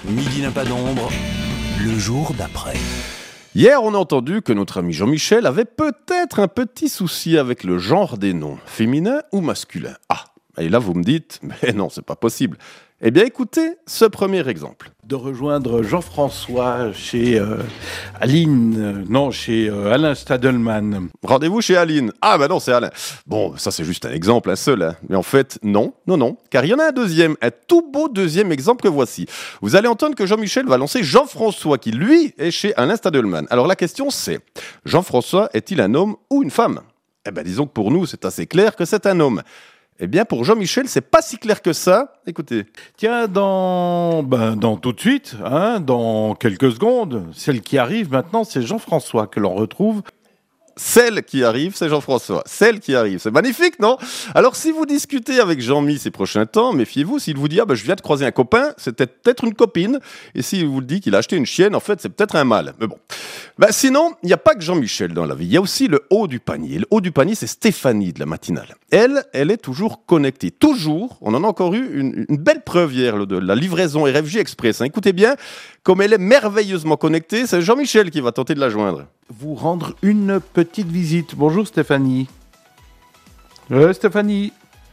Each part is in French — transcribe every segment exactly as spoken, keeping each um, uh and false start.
Midi n'a pas d'ombre, le jour d'après. Hier, on a entendu que notre ami Jean-Michel avait peut-être un petit souci avec le genre des noms, féminin ou masculin. Ah, et là vous me dites, mais non, c'est pas possible. Eh bien écoutez ce premier exemple. De rejoindre Jean-François chez euh, Aline, euh, non, chez euh, Alain Stadelman. Rendez-vous chez Aline. Ah bah non, c'est Alain. Bon, ça c'est juste un exemple, un seul. Hein. Mais en fait, non, non, non. Car il y en a un deuxième, un tout beau deuxième exemple que voici. Vous allez entendre que Jean-Michel va lancer Jean-François, qui lui est chez Alain Stadelman. Alors la question c'est, Jean-François est-il un homme ou une femme ? Eh ben disons que pour nous, c'est assez clair que c'est un homme. Eh bien, pour Jean-Michel, c'est pas si clair que ça. Écoutez. Tiens, dans, ben, dans tout de suite, hein, dans quelques secondes, celle qui arrive maintenant, c'est Jean-François que l'on retrouve. Celle qui arrive, c'est Jean-François. Celle qui arrive, c'est magnifique, non ? Alors, si vous discutez avec Jean-Mi ces prochains temps, méfiez-vous, s'il vous dit « Ah ben, je viens de croiser un copain », c'était peut-être une copine. Et s'il vous dit qu'il a acheté une chienne, en fait, c'est peut-être un mâle. Mais bon. Ben, sinon, il n'y a pas que Jean-Michel dans la vie. Il y a aussi le haut du panier. Le haut du panier, c'est Stéphanie de la matinale. Elle, elle est toujours connectée. Toujours. On en a encore eu une, une belle preuve hier là, de la livraison R F J Express. Hein. Écoutez bien, comme elle est merveilleusement connectée, c'est Jean-Michel qui va tenter de la joindre. Vous rendre une petite visite. Bonjour Stéphanie. Euh, Stéphanie.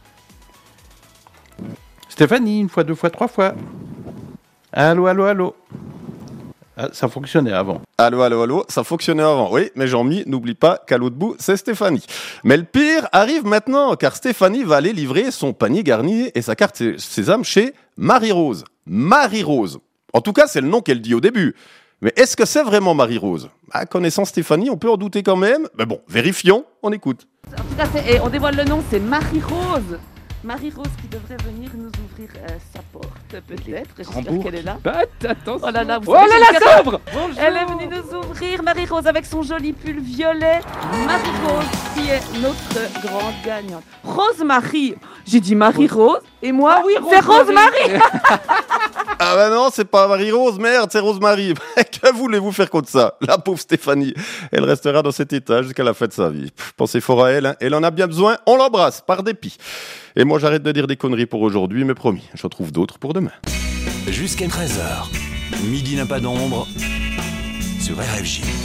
Stéphanie, une fois, deux fois, trois fois. Allô, allô, allô. Ah, ça fonctionnait avant. Allô, allô, allô, ça fonctionnait avant. Oui, mais Jean-Mi, n'oublie pas qu'à l'autre bout, c'est Stéphanie. Mais le pire arrive maintenant, car Stéphanie va aller livrer son panier garni et sa carte sésame chez Marie-Rose. Marie-Rose. En tout cas, c'est le nom qu'elle dit au début. Mais est-ce que c'est vraiment Marie-Rose ? À connaissant Stéphanie, on peut en douter quand même. Mais bon, vérifions, on écoute. En tout cas, c'est, et on dévoile le nom, c'est Marie-Rose. Marie-Rose qui devrait venir nous ouvrir euh, sa porte, peut-être. J'espère qu'elle est là. Bat, attention. Oh là là, vous Oh là là, sobre. Elle est venue nous ouvrir, Marie-Rose, avec son joli pull violet. Marie-Rose qui est notre grande gagnante. Rose-Marie. J'ai dit Marie-Rose et moi, Ah oui, c'est Rose-Marie. Ah ben non, c'est pas Marie-Rose, merde, c'est Rose-Marie. Que voulez-vous faire contre ça ? La pauvre Stéphanie, elle restera dans cet état jusqu'à la fin de sa vie. Pff, pensez fort à elle, hein. Elle en a bien besoin, on l'embrasse, par dépit. Et moi j'arrête de dire des conneries pour aujourd'hui, mais promis, j'en trouve d'autres pour demain. Jusqu'à treize heures, Midi n'a pas d'ombre sur R F J.